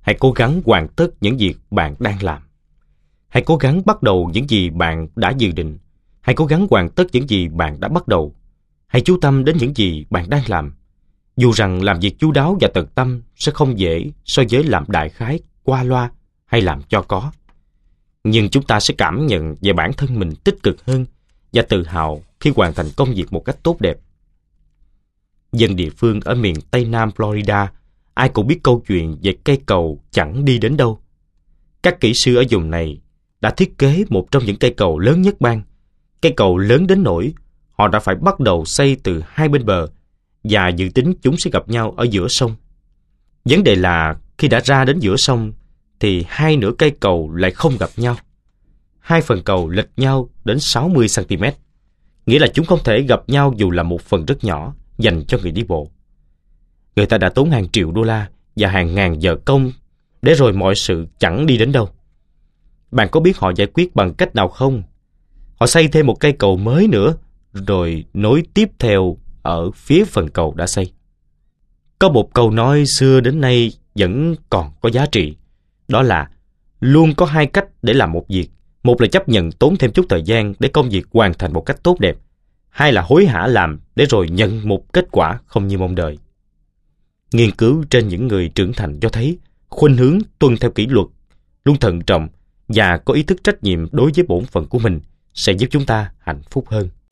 Hãy cố gắng hoàn tất những việc bạn đang làm. Hãy cố gắng bắt đầu những gì bạn đã dự định. Hãy cố gắng hoàn tất những gì bạn đã bắt đầu. Hãy chú tâm đến những gì bạn đang làm. Dù rằng làm việc chu đáo và tận tâm sẽ không dễ so với làm đại khái, qua loa hay làm cho có. Nhưng chúng ta sẽ cảm nhận về bản thân mình tích cực hơn và tự hào khi hoàn thành công việc một cách tốt đẹp. Dân địa phương ở miền Tây Nam Florida ai cũng biết câu chuyện về cây cầu chẳng đi đến đâu. Các kỹ sư ở vùng này đã thiết kế một trong những cây cầu lớn nhất bang. Cây cầu lớn đến nỗi họ đã phải bắt đầu xây từ hai bên bờ và dự tính chúng sẽ gặp nhau ở giữa sông. Vấn đề là khi đã ra đến giữa sông thì hai nửa cây cầu lại không gặp nhau. Hai phần cầu lệch nhau đến 60 cm, nghĩa là chúng không thể gặp nhau dù là một phần rất nhỏ dành cho người đi bộ. Người ta đã tốn hàng triệu đô la và hàng ngàn giờ công để rồi mọi sự chẳng đi đến đâu. Bạn có biết họ giải quyết bằng cách nào không? Họ xây thêm một cây cầu mới nữa, rồi nối tiếp theo ở phía phần cầu đã xây. Có một câu nói xưa đến nay vẫn còn có giá trị. Đó là luôn có hai cách để làm một việc. Một là chấp nhận tốn thêm chút thời gian để công việc hoàn thành một cách tốt đẹp. Hai là hối hả làm để rồi nhận một kết quả không như mong đợi. Nghiên cứu trên những người trưởng thành cho thấy khuynh hướng tuân theo kỷ luật, luôn thận trọng và có ý thức trách nhiệm đối với bổn phận của mình sẽ giúp chúng ta hạnh phúc hơn.